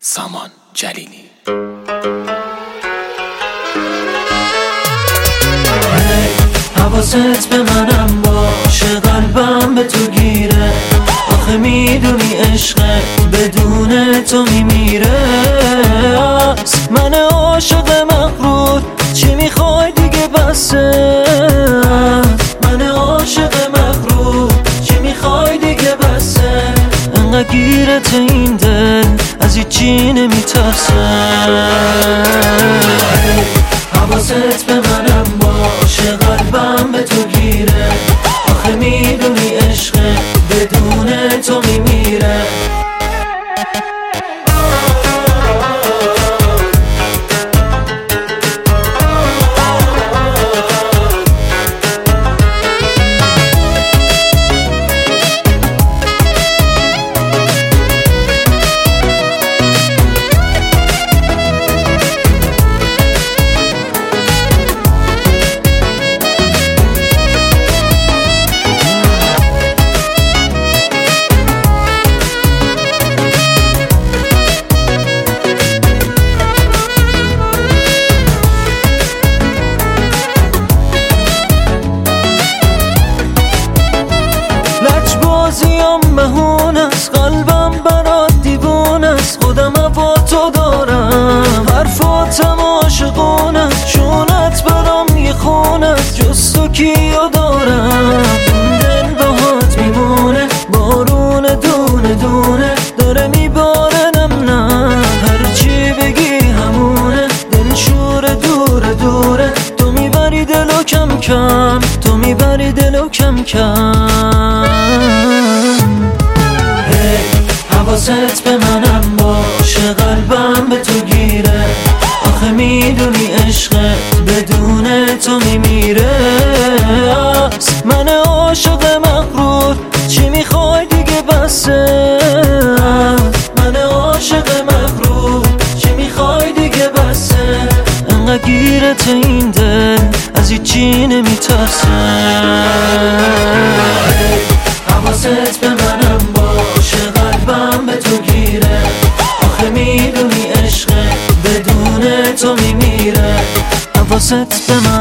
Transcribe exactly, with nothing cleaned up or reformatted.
سامان جلیلی. حواست به منم باشه، قلبم به تو گیره. آخه میدونی عشقه بدون تو میمیره. من عاشق مغرور، چی میخوای دیگه بسه. من عاشق مغرور، چی میخوای دیگه بسه. انقدر گیرت این دل از هیچی نمیترسه. حواست به منم باشه، قلبم به تو گیره. آخه میدونی عشقه بدون تو میمیره. بازیم مهون است، قلبم برات دیوون است. خودم با تو دارم، حرفاتم عاشقون است. چونت برام یه خون است، جز تو کیو دارم. دل باهات میمونه، بارون دونه دونه داره میباره. نم نه هرچی بگی همونه، دل شور دوره دوره. تو میبری دلو کم کم، تو میبری دلو کم کم. حواست به منم باشه، قلبم به تو گیره. آخه میدونی عشقه بدون تو میمیره. من عاشق مغرور، چی میخوای دیگه بسه. من عاشق مغرور، چی میخوای دیگه بسه. انقدر گیرت این دل از هیچی نمیترسه. حواست به منم باشه، قلبم به تو گیره. آخه میدونی عشقه بدون تو میمیره. حواست به من